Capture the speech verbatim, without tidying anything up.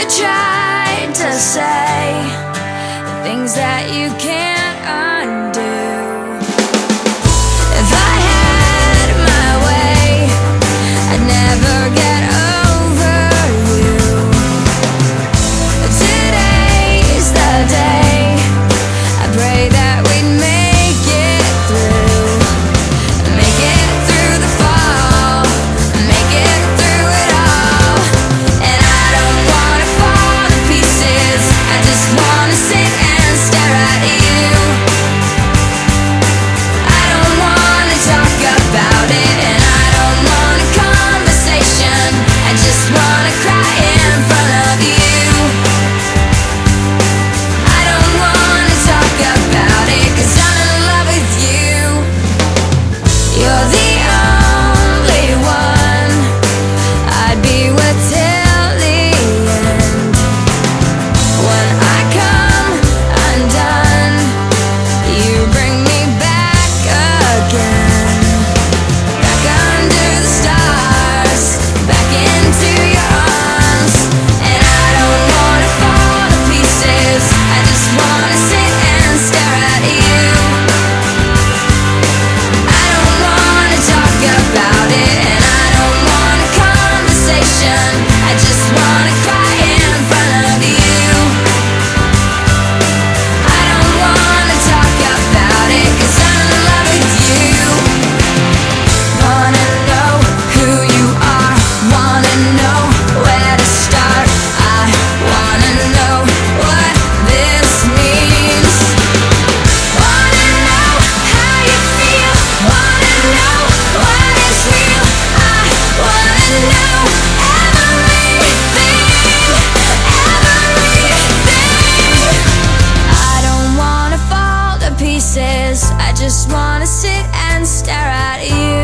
you tried to say things that you can't undo. If I had my way, I'd never get over you. Today's the day, I pray that we'd make it through. Make it through the fall, make it through it all. And I don't wanna fall to pieces, I just wanna sit and stare at you. I don't wanna talk about it, and I don't want a conversation, I just wanna cry in front of you. I don't wanna talk about it, 'cause I'm in love with you. You're the only one I'd be with till the end. When I come undone, you bring me back again. Back under the stars, back into your arms. And I don't wanna fall to pieces, I just wanna sit and stare at you. I don't wanna talk about it, and I don't want a conversation, I just wanna cry in front of you. I don't wanna talk about it, 'cause I'm in love with you. Wanna know who you are, wanna know where to start. I wanna know what this means. Wanna know how you feel, wanna know what is real. I wanna know everything, everything. I don't wanna fall to pieces, I just wanna sit and stare at you.